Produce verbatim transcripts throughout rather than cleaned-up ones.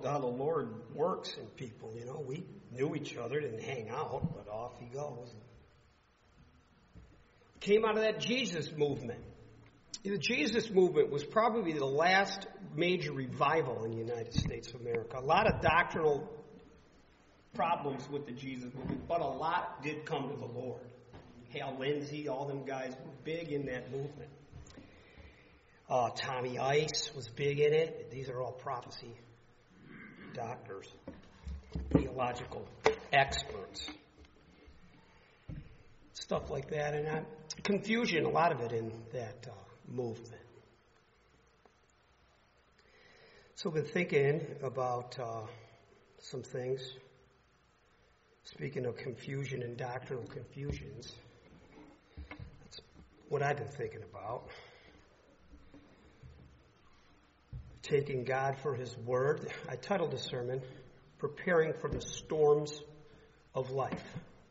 how the Lord works in people, you know. We knew each other, didn't hang out, but off he goes. Came out of that Jesus movement. The Jesus movement was probably the last major revival in the United States of America. A lot of doctrinal problems with the Jesus movement, but a lot did come to the Lord. Hal Lindsey, all them guys were big in that movement. Uh, Tommy Ice was big in it. These are all prophecy doctors, theological experts, stuff like that. And uh, confusion, a lot of it in that uh, movement. So I've been thinking about uh, some things. Speaking of confusion and doctrinal confusions, that's what I've been thinking about. Taking God for His Word. I titled the sermon, Preparing for the Storms of Life.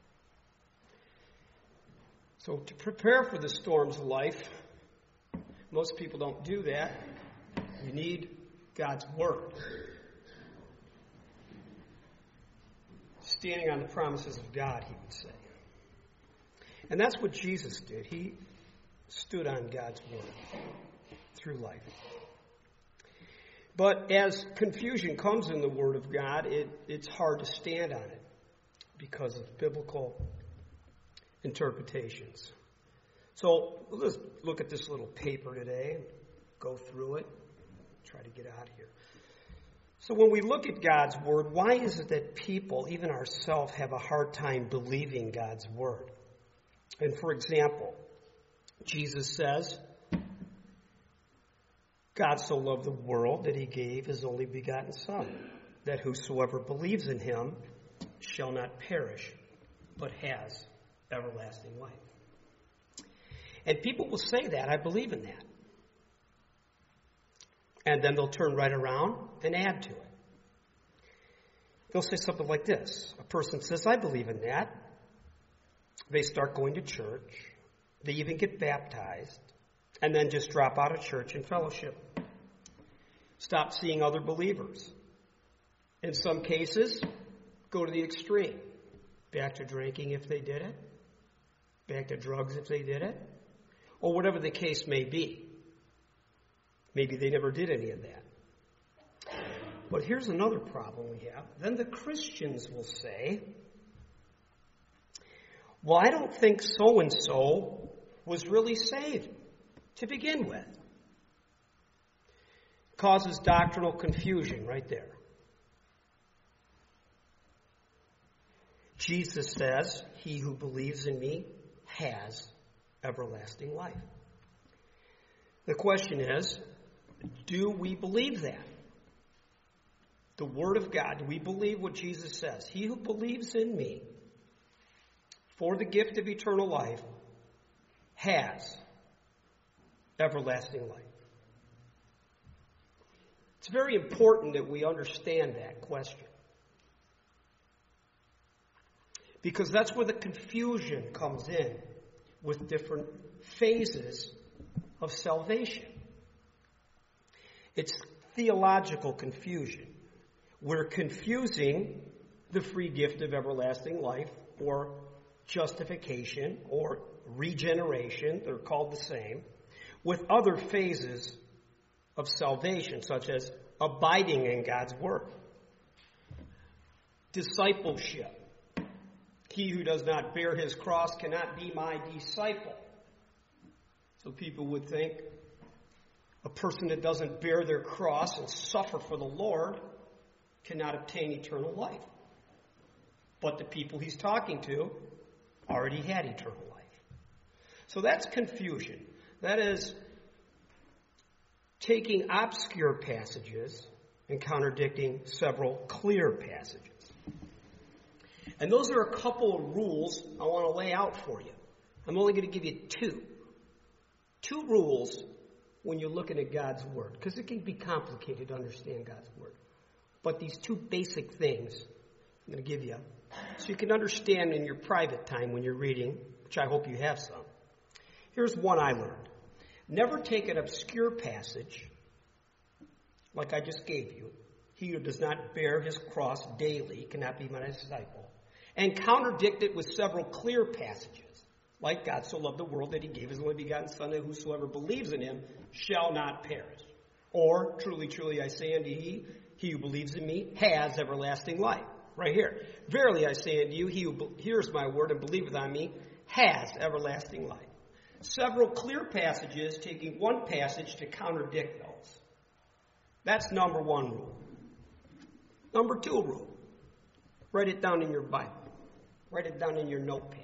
So to prepare for the storms of life, most people don't do that. You need God's Word. Standing on the promises of God, he would say. And that's what Jesus did. He stood on God's Word through life. But as confusion comes in the Word of God, it, it's hard to stand on it because of biblical interpretations. So let's look at this little paper today and go through it, try to get out of here. So when we look at God's Word, why is it that people, even ourselves, have a hard time believing God's Word? And for example, Jesus says, God so loved the world that he gave his only begotten Son, that whosoever believes in him shall not perish, but has everlasting life. And people will say that, I believe in that. And then they'll turn right around and add to it. They'll say something like this. A person says, I believe in that. They start going to church. They even get baptized. And then just drop out of church and fellowship. Stop seeing other believers. In some cases, go to the extreme. Back to drinking if they did it. Back to drugs if they did it. Or whatever the case may be. Maybe they never did any of that. But here's another problem we have. Then the Christians will say, well, I don't think so-and-so was really saved to begin with. Causes doctrinal confusion right there. Jesus says, he who believes in me has everlasting life. The question is, do we believe that? The Word of God, do we believe what Jesus says? He who believes in me for the gift of eternal life has everlasting life. It's very important that we understand that question. Because that's where the confusion comes in with different phases of salvation. It's theological confusion. We're confusing the free gift of everlasting life or justification or regeneration, they're called the same, with other phases of salvation, such as abiding in God's Word, discipleship. He who does not bear his cross cannot be my disciple. So people would think a person that doesn't bear their cross and suffer for the Lord cannot obtain eternal life. But the people he's talking to already had eternal life. So that's confusion. That is taking obscure passages and contradicting several clear passages. And those are a couple of rules I want to lay out for you. I'm only going to give you two. Two rules when you're looking at God's Word, because it can be complicated to understand God's Word. But these two basic things I'm going to give you so you can understand in your private time when you're reading, which I hope you have some. Here's one I learned. Never take an obscure passage, like I just gave you, he who does not bear his cross daily cannot be my disciple. And contradict it with several clear passages. Like God so loved the world that he gave his only begotten Son, that whosoever believes in him shall not perish. Or, truly, truly, I say unto you, he who believes in me has everlasting life. Right here. Verily I say unto you, he who hears my word and believeth on me has everlasting life. Several clear passages taking one passage to contradict those. That's number one rule. Number two rule. Write it down in your Bible. Write it down in your notepad.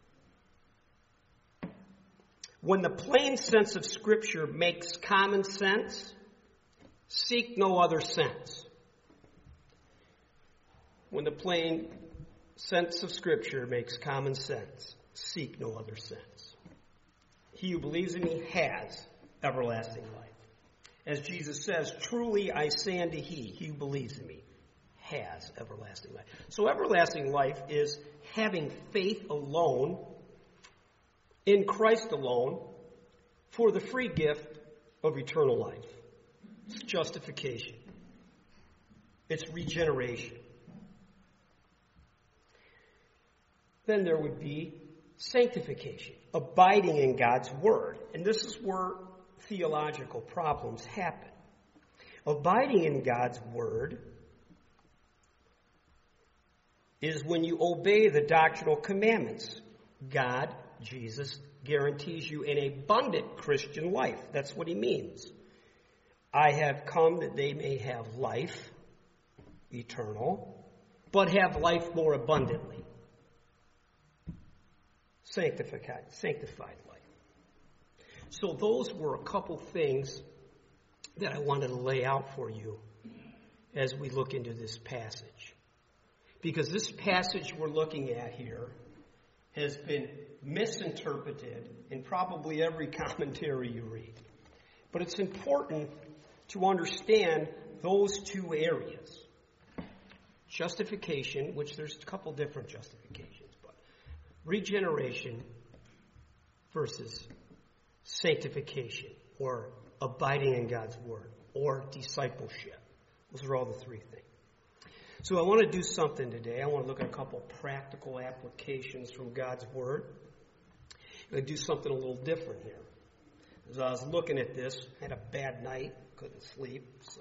When the plain sense of Scripture makes common sense, seek no other sense. When the plain sense of Scripture makes common sense, seek no other sense. He who believes in me has everlasting life. As Jesus says, truly I say unto he, he who believes in me has everlasting life. So everlasting life is having faith alone, in Christ alone, for the free gift of eternal life. It's justification. It's regeneration. Then there would be sanctification, abiding in God's word. And this is where theological problems happen. Abiding in God's word is when you obey the doctrinal commandments. God, Jesus, guarantees you an abundant Christian life. That's what he means. I have come that they may have life, eternal, but have life more abundantly. Sanctified, sanctified life. So those were a couple things that I wanted to lay out for you as we look into this passage. Because this passage we're looking at here has been misinterpreted in probably every commentary you read. But it's important to understand those two areas. Justification, which there's a couple different justifications, but regeneration versus sanctification, or abiding in God's word, or discipleship. Those are all the three things. So I want to do something today. I want to look at a couple practical applications from God's word. I'm going to do something a little different here. As I was looking at this, I had a bad night, couldn't sleep, so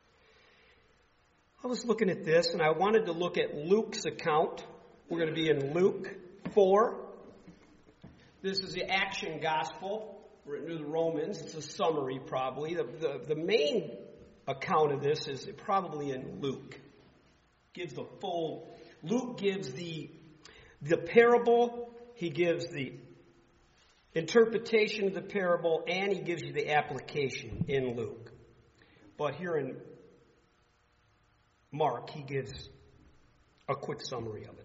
I was looking at this, and I wanted to look at Luke's account. We're going to be in Luke four. This is the action gospel written to the Romans. It's a summary, probably. The, the, the main account of this is probably in Luke. Gives the full. Luke gives the the parable. He gives the interpretation of the parable, and he gives you the application in Luke. But here in Mark, he gives a quick summary of it.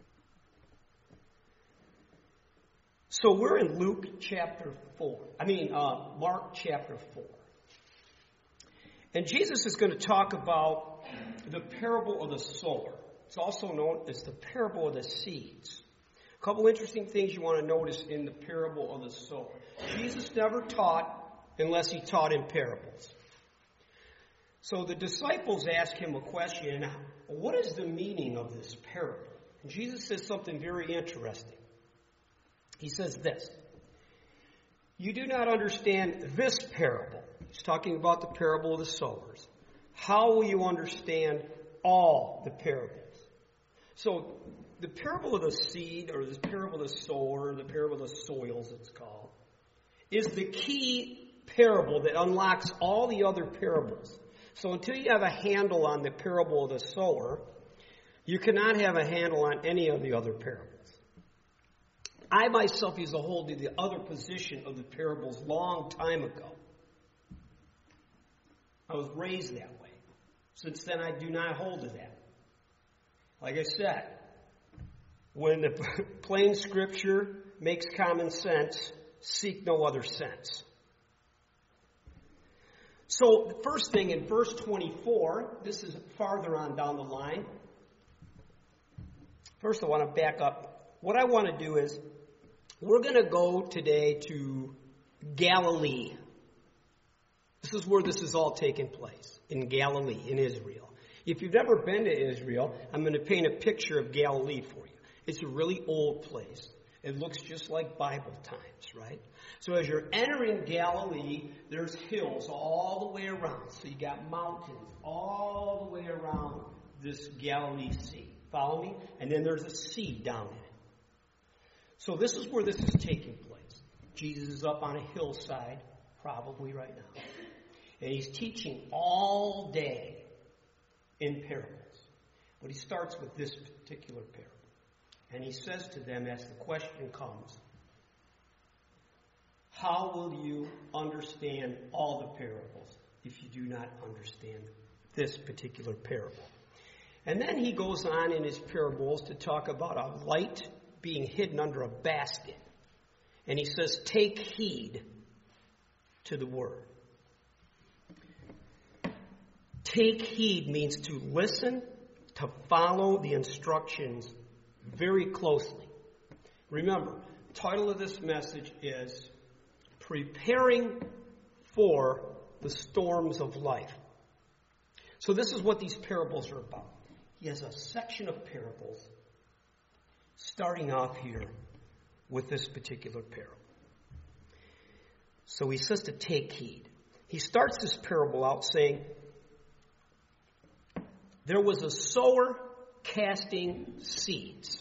So we're in Luke chapter four. I mean, uh, Mark chapter four. And Jesus is going to talk about the parable of the sower. It's also known as the parable of the seeds. A couple interesting things you want to notice in the parable of the sower. Jesus never taught unless he taught in parables. So the disciples ask him a question, what is the meaning of this parable? And Jesus says something very interesting. He says this, you do not understand this parable. He's talking about the parable of the sowers. How will you understand all the parables? So the parable of the seed, or the parable of the sower, the parable of the soils it's called, is the key parable that unlocks all the other parables. So until you have a handle on the parable of the sower, you cannot have a handle on any of the other parables. I myself used to hold to the other position of the parables long time ago. I was raised that way. Since then, I do not hold to that. Like I said, when the plain scripture makes common sense, seek no other sense. So the first thing in verse twenty-four, this is farther on down the line. First, I want to back up. What I want to do is, we're going to go today to Galilee. This is where this is all taking place, in Galilee, in Israel. If you've never been to Israel, I'm going to paint a picture of Galilee for you. It's a really old place. It looks just like Bible times, right? So as you're entering Galilee, there's hills all the way around. So you got mountains all the way around this Galilee Sea. Follow me? And then there's a sea down in it. So this is where this is taking place. Jesus is up on a hillside, probably right now. And he's teaching all day in parables. But he starts with this particular parable. And he says to them as the question comes, how will you understand all the parables if you do not understand this particular parable? And then he goes on in his parables to talk about a light being hidden under a basket. And he says, take heed to the word. Take heed means to listen, to follow the instructions very closely. Remember, the title of this message is Preparing for the Storms of Life. So this is what these parables are about. He has a section of parables starting off here with this particular parable. So he says to take heed. He starts this parable out saying, there was a sower casting seeds.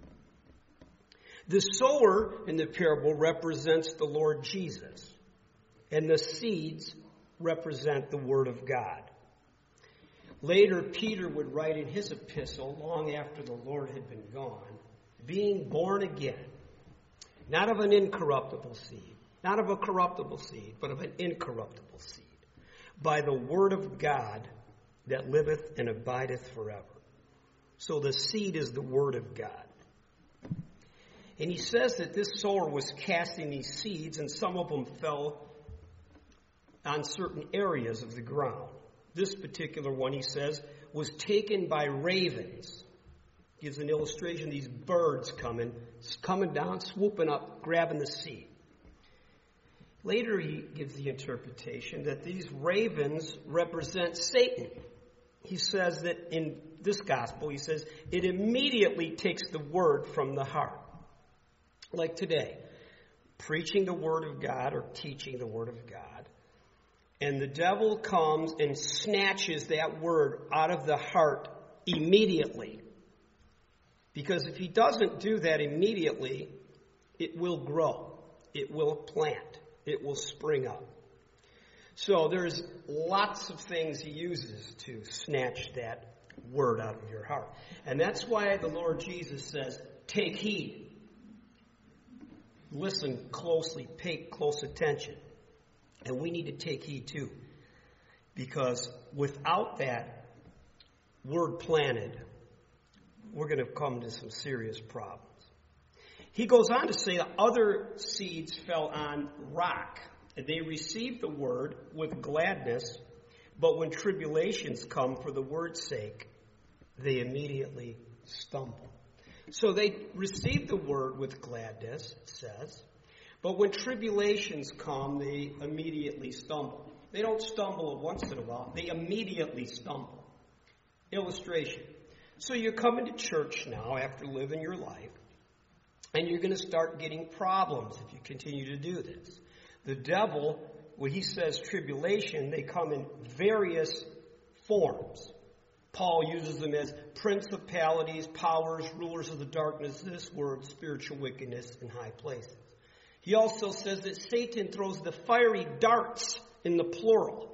The sower in the parable represents the Lord Jesus, and the seeds represent the Word of God. Later, Peter would write in his epistle, long after the Lord had been gone, being born again, not of an incorruptible seed, not of a corruptible seed, but of an incorruptible seed, by the Word of God that liveth and abideth forever. So the seed is the Word of God. And he says that this sower was casting these seeds, and some of them fell on certain areas of the ground. This particular one, he says, was taken by ravens. Gives an illustration, these birds coming, coming down, swooping up, grabbing the seed. Later he gives the interpretation that these ravens represent Satan. He says that in this gospel, he says, it immediately takes the word from the heart. Like today, preaching the word of God or teaching the word of God. And the devil comes and snatches that word out of the heart immediately. Because if he doesn't do that immediately, it will grow. It will plant. It will spring up. So there's lots of things he uses to snatch that word out of your heart. And that's why the Lord Jesus says, take heed. Listen closely, pay close attention. And we need to take heed too. Because without that word planted, we're going to come to some serious problems. He goes on to say that other seeds fell on rock. And they received the word with gladness, but when tribulations come for the word's sake, they immediately stumble. So they received the word with gladness, it says, but when tribulations come, they immediately stumble. They don't stumble once in a while. They immediately stumble. Illustration. So you're coming to church now after living your life, and you're going to start getting problems if you continue to do this. The devil, when he says tribulation, they come in various forms. Paul uses them as principalities, powers, rulers of the darkness, this word, spiritual wickedness in high places. He also says that Satan throws the fiery darts in the plural.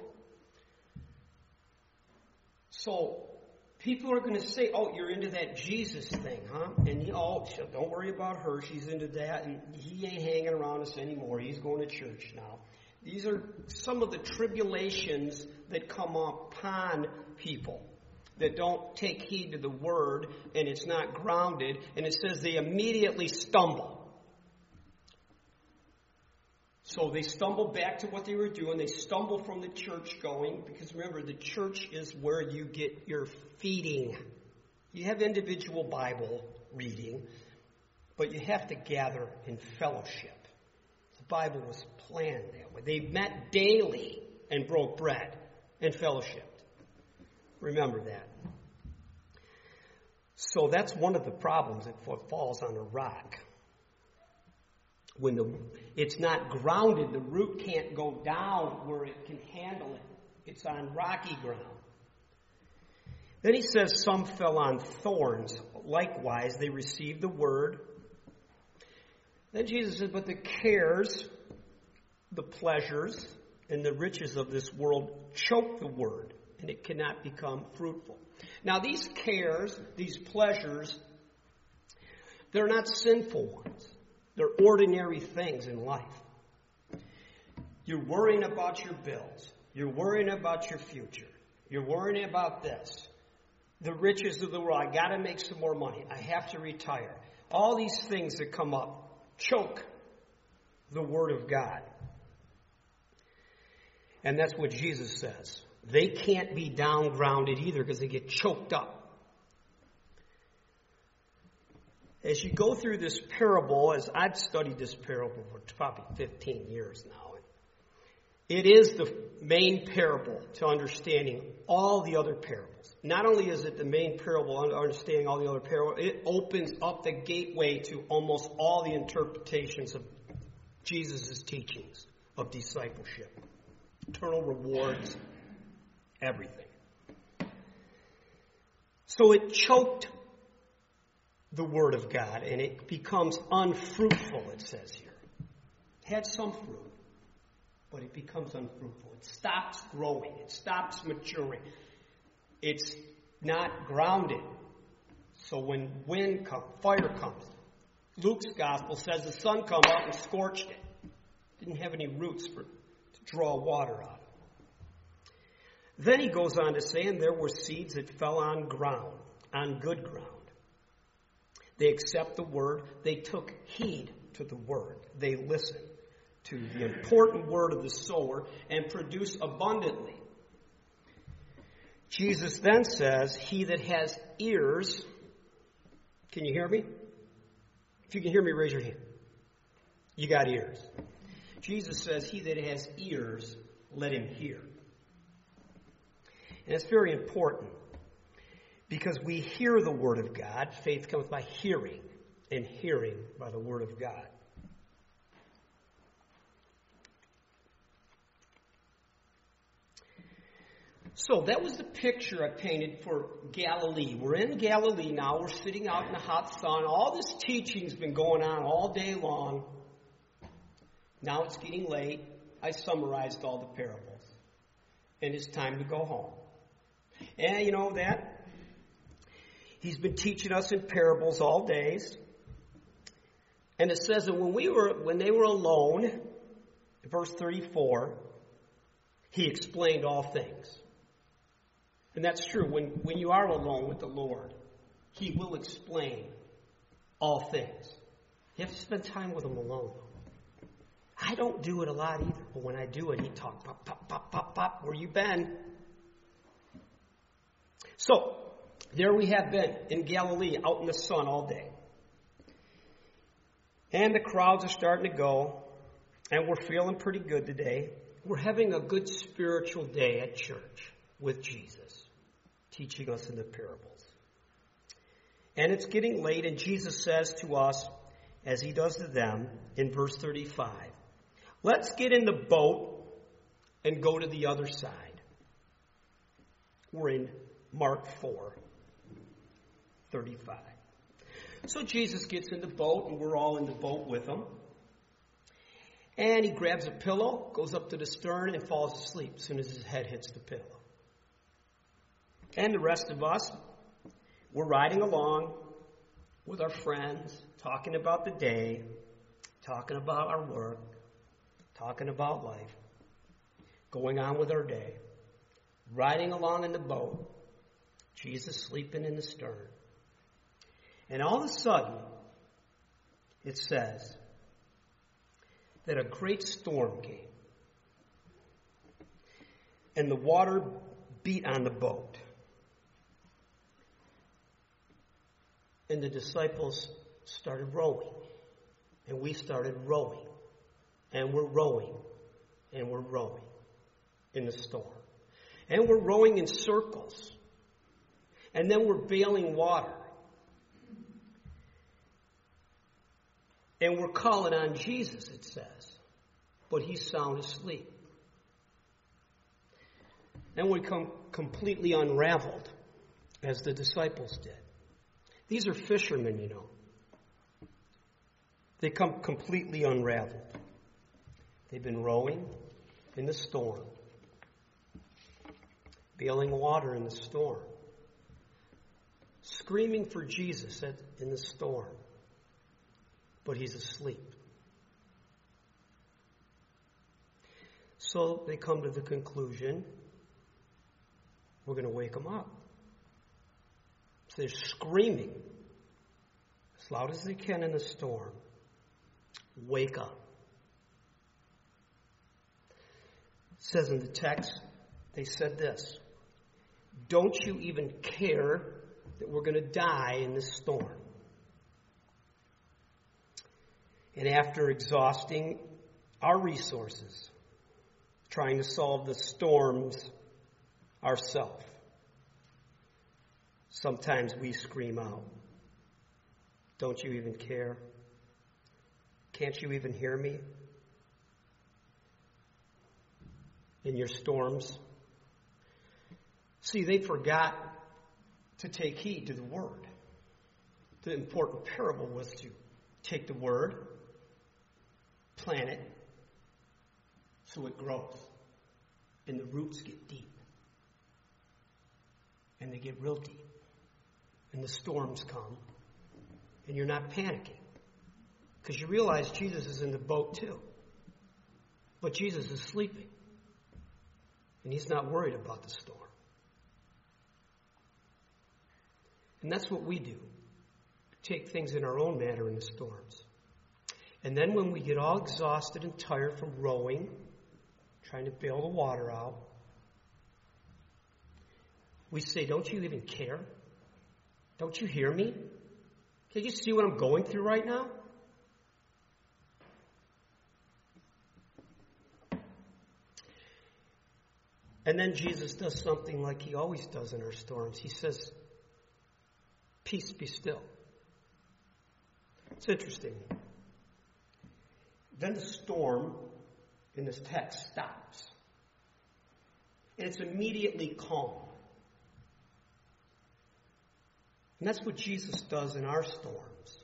So people are going to say, oh, you're into that Jesus thing, huh? And you, oh, don't worry about her. She's into that, and he ain't hanging around us anymore. He's going to church now. These are some of the tribulations that come upon people that don't take heed to the word, and it's not grounded, and it says they immediately stumble. So they stumble back to what they were doing. They stumble from the church going, because remember, the church is where you get your feeding. You have individual Bible reading, but you have to gather in fellowship. The Bible was planned that way. They met daily and broke bread and fellowshiped. Remember that. So that's one of the problems. It falls on a rock. When the, it's not grounded, the root can't go down where it can handle it. It's on rocky ground. Then he says some fell on thorns. Likewise, they received the word. Then Jesus says, but the cares, the pleasures, and the riches of this world choke the word, and it cannot become fruitful. Now, these cares, these pleasures, they're not sinful ones. They're ordinary things in life. You're worrying about your bills. You're worrying about your future. You're worrying about this. The riches of the world. I got to make some more money. I have to retire. All these things that come up choke the Word of God. And that's what Jesus says. They can't be down-grounded either because they get choked up. As you go through this parable, as I've studied this parable for probably fifteen years now, it is the main parable to understanding all the other parables. Not only is it the main parable to understanding all the other parables, it opens up the gateway to almost all the interpretations of Jesus' teachings of discipleship, eternal rewards, everything. So it choked the Word of God, and it becomes unfruitful, it says here. It had some fruit, but it becomes unfruitful. It stops growing. It stops maturing. It's not grounded. So when wind comes, fire comes. Luke's gospel says the sun come up and scorched it. Didn't have any roots for to draw water out of. Then he goes on to say, and there were seeds that fell on ground, on good ground. They accept the word. They took heed to the word. They listened to the important word of the sower and produce abundantly. Jesus then says, he that has ears, can you hear me? If you can hear me, raise your hand. You got ears. Jesus says, he that has ears, let him hear. And it's very important because we hear the word of God. Faith comes by hearing, and hearing by the word of God. So that was the picture I painted for Galilee. We're in Galilee now. We're sitting out in the hot sun. All this teaching's been going on all day long. Now it's getting late. I summarized all the parables. And it's time to go home. And you know that? He's been teaching us in parables all days. And it says that when we were when they were alone, verse thirty-four, he explained all things. And that's true. When, when you are alone with the Lord, he will explain all things. You have to spend time with him alone. I don't do it a lot either, but when I do it, he talks, pop, pop, pop, pop, pop, where you been? So, there we have been in Galilee, out in the sun all day. And the crowds are starting to go, and we're feeling pretty good today. We're having a good spiritual day at church with Jesus, teaching us in the parables. And it's getting late, and Jesus says to us, as he does to them, in verse thirty-five, let's get in the boat and go to the other side. We're in Mark four, thirty-five. So Jesus gets in the boat, and we're all in the boat with him. And he grabs a pillow, goes up to the stern, and falls asleep as soon as his head hits the pillow. And the rest of us, we're riding along with our friends, talking about the day, talking about our work, talking about life, going on with our day, riding along in the boat, Jesus sleeping in the stern. And all of a sudden, it says that a great storm came. And the water beat on the boat. And the disciples started rowing. And we started rowing. And we're rowing. And we're rowing in the storm. And we're rowing in circles. And then we're bailing water. And we're calling on Jesus, it says. But he's sound asleep. Then we come completely unraveled, as the disciples did. These are fishermen, you know. They come completely unraveled. They've been rowing in the storm, bailing water in the storm, screaming for Jesus at, in the storm, but he's asleep. So they come to the conclusion, we're going to wake him up. So they're screaming as loud as they can in the storm, wake up. It says in the text, they said this, don't you even care that we're going to die in this storm? And after exhausting our resources, trying to solve the storms ourselves, sometimes we scream out, don't you even care? Can't you even hear me? In your storms. See, they forgot to take heed to the word. The important parable was to take the word, plant it, so it grows. And the roots get deep. And they get real deep. And the storms come. And you're not panicking. Because you realize Jesus is in the boat too. But Jesus is sleeping. And he's not worried about the storm. And that's what we do. Take things in our own manner in the storms. And then when we get all exhausted and tired from rowing, trying to bail the water out, we say, don't you even care? Don't you hear me? Can't you see what I'm going through right now? And then Jesus does something like he always does in our storms. He says, peace, be still. It's interesting. Then the storm in this text stops. And it's immediately calm. And that's what Jesus does in our storms.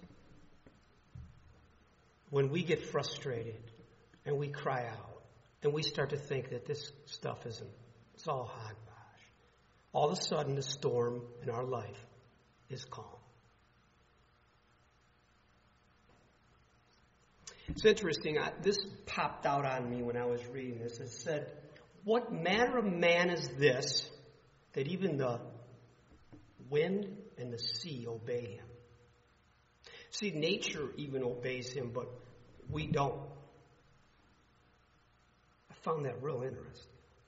When we get frustrated and we cry out and we start to think that this stuff isn't, it's all hogwash. All of a sudden the storm in our life is calm. It's interesting. I, this popped out on me when I was reading this. It said, what manner of man is this that even the wind and the sea obey him? See, nature even obeys him, but we don't. I found that real interesting.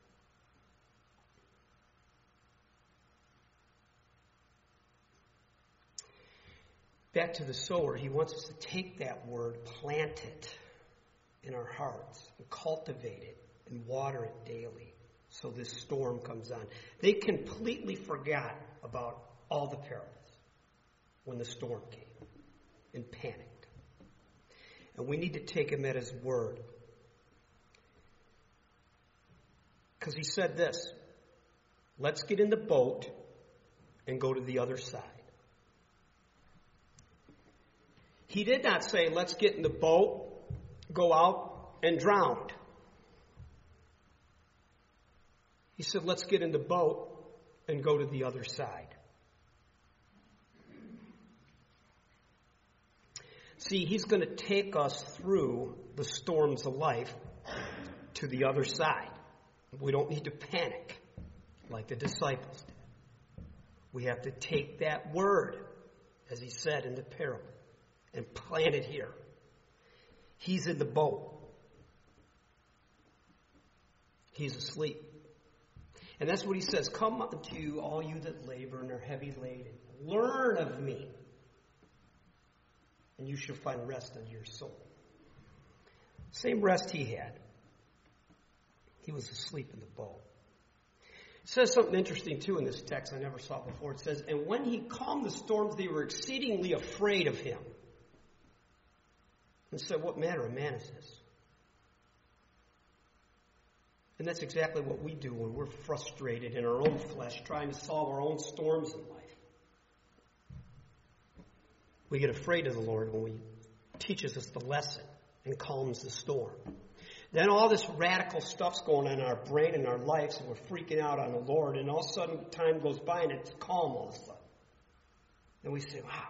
Back to the sower, he wants us to take that word, plant it in our hearts, and cultivate it, and water it daily, so this storm comes on. They completely forgot about all the parables when the storm came and panicked. And we need to take him at his word. Because he said this, let's get in the boat and go to the other side. He did not say, let's get in the boat, go out, and drown. He said, let's get in the boat and go to the other side. See, he's going to take us through the storms of life to the other side. We don't need to panic like the disciples did. We have to take that word, as he said in the parable, and plant it here. He's in the boat. He's asleep. And that's what he says, come unto you, all you that labor and are heavy laden. Learn of me, and you shall find rest unto your soul. Same rest he had. He was asleep in the boat. It says something interesting, too, in this text I never saw before. It says, and when he calmed the storms, they were exceedingly afraid of him. and said, what manner of man is this? And that's exactly what we do when we're frustrated in our own flesh, trying to solve our own storms in life. We get afraid of the Lord when He teaches us the lesson and calms the storm. Then all this radical stuff's going on in our brain and our lives, and we're freaking out on the Lord, and all of a sudden time goes by and it's calm all of a sudden. And we say, wow,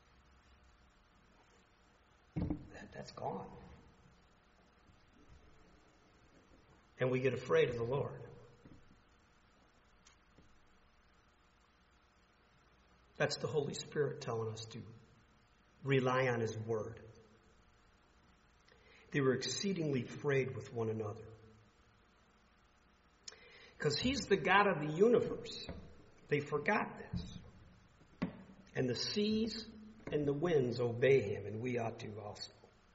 that, that's gone. And we get afraid of the Lord. That's the Holy Spirit telling us to rely on His Word. They were exceedingly afraid with one another. Because He's the God of the universe. They forgot this. And the seas and the winds obey Him, and we ought to also.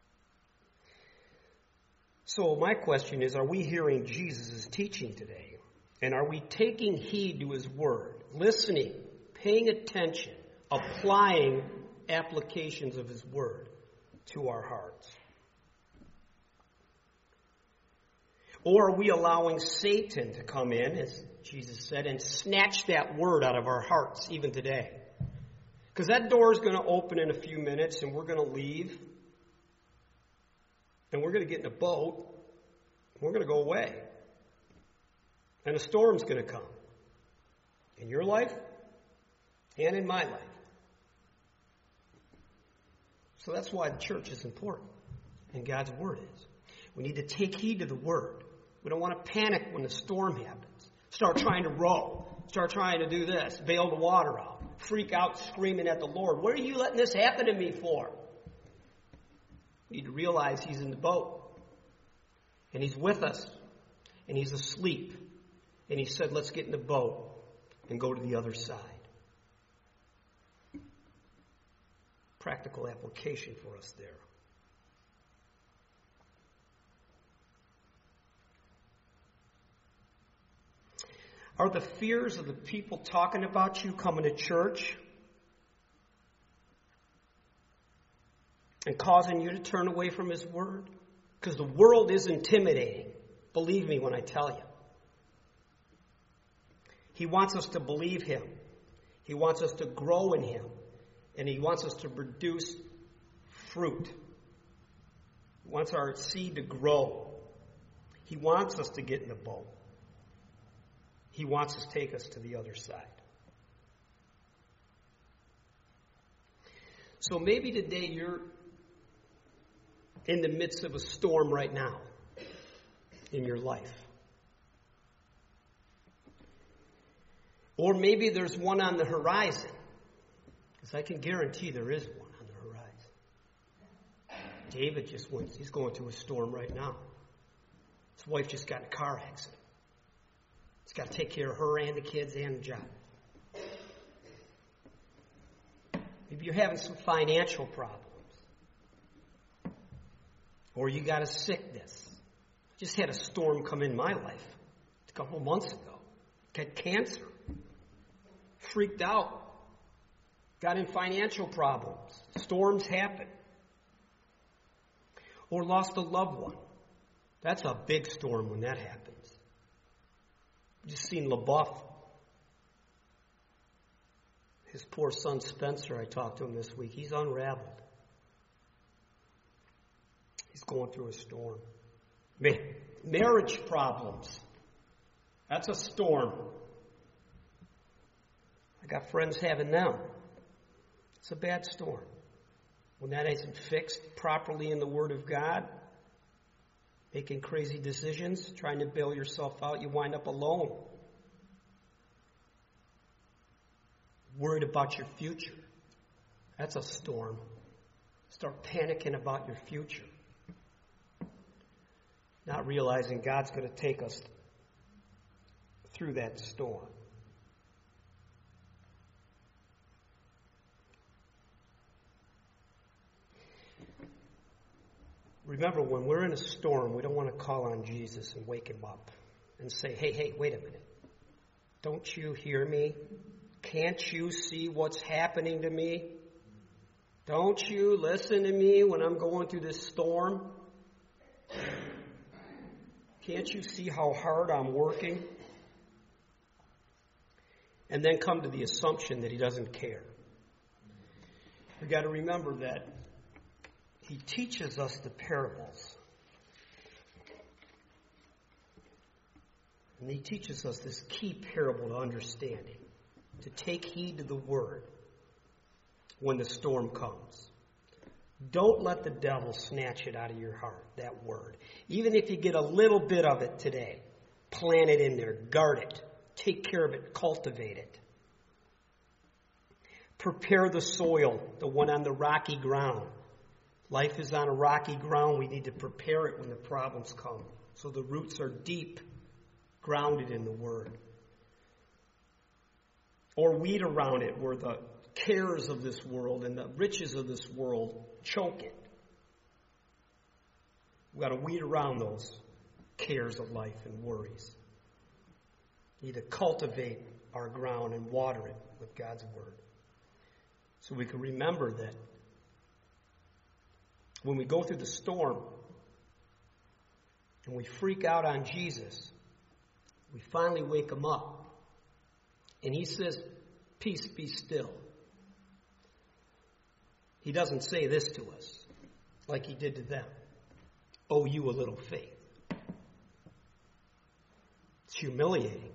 So my question is, are we hearing Jesus' teaching today? And are we taking heed to His Word, listening, paying attention, applying applications of His Word to our hearts? Or are we allowing Satan to come in, as Jesus said, and snatch that Word out of our hearts even today? Because that door is going to open in a few minutes, and we're going to leave. And we're going to get in a boat. And we're going to go away. And a storm's going to come. In your life and in my life. So that's why the church is important. And God's Word is. We need to take heed to the Word. We don't want to panic when the storm happens. Start trying to row. Start trying to do this. Bail the water out. Freak out screaming at the Lord. What are you letting this happen to me for? We need to realize He's in the boat. And He's with us. And He's asleep. And He said, let's get in the boat and go to the other side. Practical application for us there. Are the fears of the people talking about you coming to church and causing you to turn away from His Word? Because the world is intimidating. Believe me when I tell you. He wants us to believe Him. He wants us to grow in Him. And He wants us to produce fruit. He wants our seed to grow. He wants us to get in the boat. He wants us to take us to the other side. So maybe today you're in the midst of a storm right now in your life. Or maybe there's one on the horizon. Because I can guarantee there is one on the horizon. David just went, he's going through a storm right now. His wife just got in a car accident. He's got to take care of her and the kids and the job. Maybe you're having some financial problems. Or you got a sickness. I just had a storm come in my life a couple months ago. Got cancer. Freaked out. Got in financial problems. Storms happen. Or lost a loved one. That's a big storm when that happens. Just seen LaBeouf. His poor son Spencer, I talked to him this week. He's unraveled. He's going through a storm. Marriage problems. That's a storm. I got friends having them. It's a bad storm. When that isn't fixed properly in the Word of God, making crazy decisions, trying to bail yourself out, you wind up alone. Worried about your future. That's a storm. Start panicking about your future. Not realizing God's going to take us through that storm. Remember, when we're in a storm, we don't want to call on Jesus and wake Him up and say, hey, hey, wait a minute. Don't you hear me? Can't you see what's happening to me? Don't you listen to me when I'm going through this storm? Can't you see how hard I'm working? And then come to the assumption that he doesn't care. We've got to remember that he teaches us the parables. And he teaches us this key parable to understanding, to take heed to the word when the storm comes. Don't let the devil snatch it out of your heart, that word. Even if you get a little bit of it today, plant it in there, guard it, take care of it, cultivate it. Prepare the soil, the one on the rocky ground. Life is on a rocky ground. We need to prepare it when the problems come, so the roots are deep, grounded in the word. Or weed around it where the cares of this world and the riches of this world choke it. We've got to weed around those cares of life and worries. We need to cultivate our ground and water it with God's word. So we can remember that when we go through the storm and we freak out on Jesus, we finally wake him up. And he says, "Peace, be still." He doesn't say this to us like he did to them. "Oh, you a little faith." It's humiliating.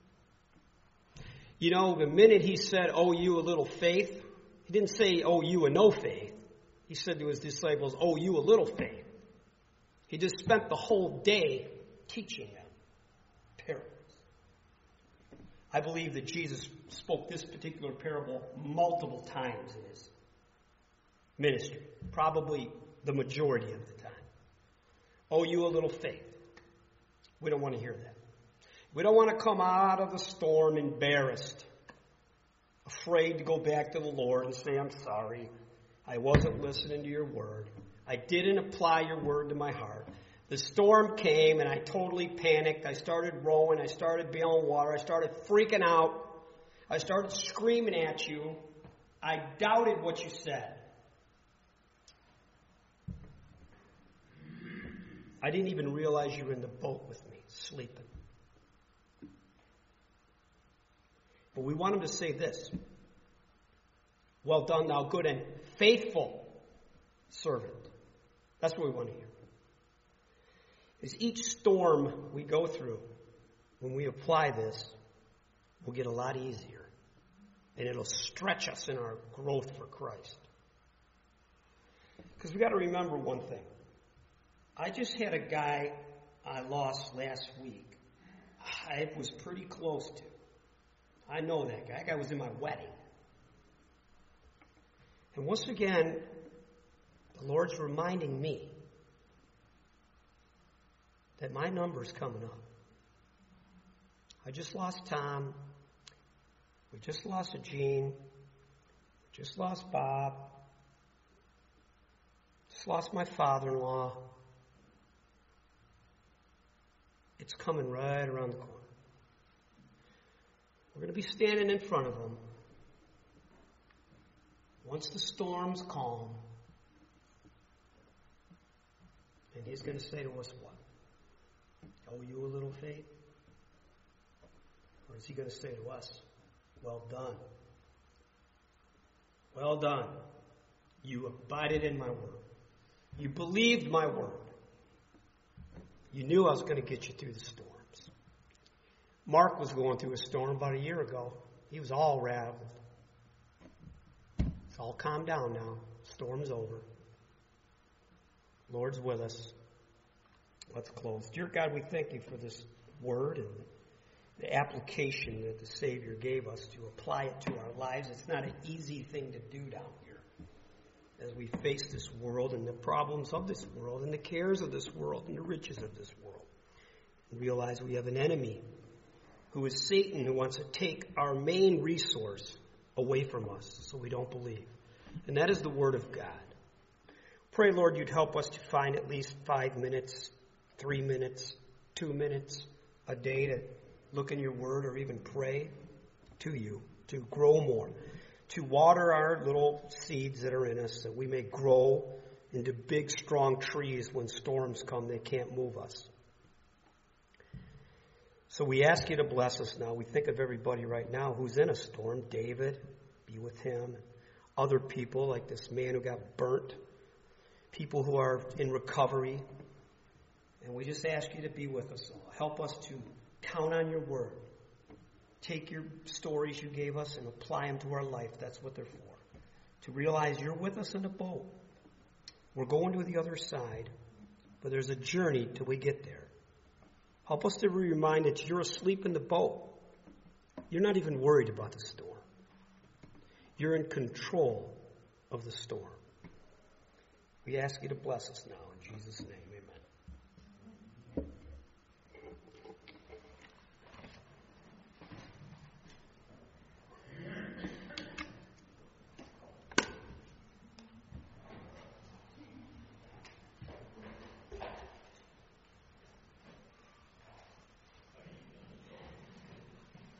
You know, the minute he said, "Oh, you a little faith," he didn't say, "Oh, you a no faith." He said to his disciples, "Oh, you a little faith." He just spent the whole day teaching them parables. I believe that Jesus spoke this particular parable multiple times in his ministry, probably the majority of the time. "Oh, you a little faith." We don't want to hear that. We don't want to come out of the storm embarrassed, afraid to go back to the Lord and say, "I'm sorry. I wasn't listening to your word. I didn't apply your word to my heart. The storm came and I totally panicked. I started rowing. I started being on water. I started freaking out. I started screaming at you. I doubted what you said. I didn't even realize you were in the boat with me, sleeping." But we want him to say this: "Well done, thou good and faithful servant." That's what we want to hear. Is each storm we go through, when we apply this, will get a lot easier. And it'll stretch us in our growth for Christ. Because we've got to remember one thing. I just had a guy I lost last week. I was pretty close to. I know that guy. That guy was in my wedding. And once again, the Lord's reminding me that my number's coming up. I just lost Tom. We just lost Gene. We just lost Bob. Just lost my father-in-law. It's coming right around the corner. We're going to be standing in front of him. Once the storm's calm, and he's going to say to us what? "Oh, you a little faith?" Or is he going to say to us, "Well done. Well done. You abided in my word. You believed my word. You knew I was going to get you through the storms." Mark was going through a storm about a year ago. He was all rattled. It's all calmed down now. Storm's over. Lord's with us. Let's close. Dear God, we thank you for this word and the application that the Savior gave us to apply it to our lives. It's not an easy thing to do down here as we face this world and the problems of this world and the cares of this world and the riches of this world. And realize we have an enemy who is Satan, who wants to take our main resource away from us so we don't believe. And that is the Word of God. Pray, Lord, you'd help us to find at least five minutes, three minutes, two minutes a day to look in your Word or even pray to you, to grow more, to water our little seeds that are in us, that we may grow into big, strong trees. When storms come, they can't move us. So we ask you to bless us now. We think of everybody right now who's in a storm. David, be with him. Other people, like this man who got burnt. People who are in recovery. And we just ask you to be with us all. Help us to count on your word. Take your stories you gave us and apply them to our life. That's what they're for. To realize you're with us in a boat. We're going to the other side, but there's a journey till we get there. Help us to be reminded that you're asleep in the boat. You're not even worried about the storm. You're in control of the storm. We ask you to bless us now in Jesus' name.